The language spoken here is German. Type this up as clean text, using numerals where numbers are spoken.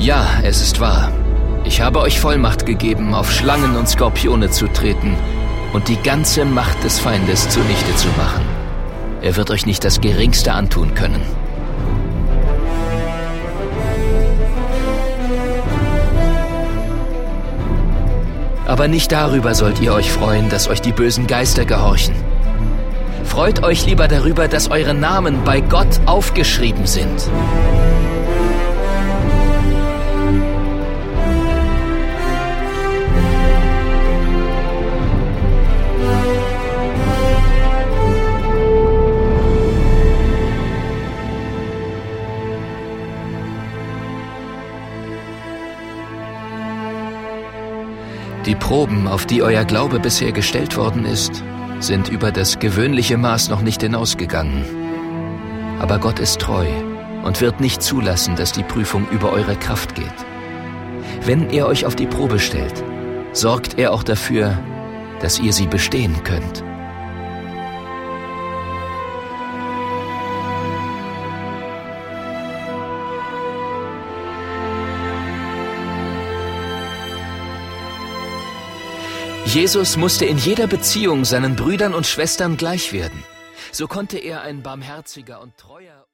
Ja, es ist wahr. Ich habe euch Vollmacht gegeben, auf Schlangen und Skorpione zu treten und die ganze Macht des Feindes zunichte zu machen. Er wird euch nicht das Geringste antun können. Aber nicht darüber sollt ihr euch freuen, dass euch die bösen Geister gehorchen. Freut euch lieber darüber, dass eure Namen bei Gott aufgeschrieben sind. Die Proben, auf die euer Glaube bisher gestellt worden ist, sind über das gewöhnliche Maß noch nicht hinausgegangen. Aber Gott ist treu und wird nicht zulassen, dass die Prüfung über eure Kraft geht. Wenn er euch auf die Probe stellt, sorgt er auch dafür, dass ihr sie bestehen könnt. Jesus musste in jeder Beziehung seinen Brüdern und Schwestern gleich werden. So konnte er ein barmherziger und treuer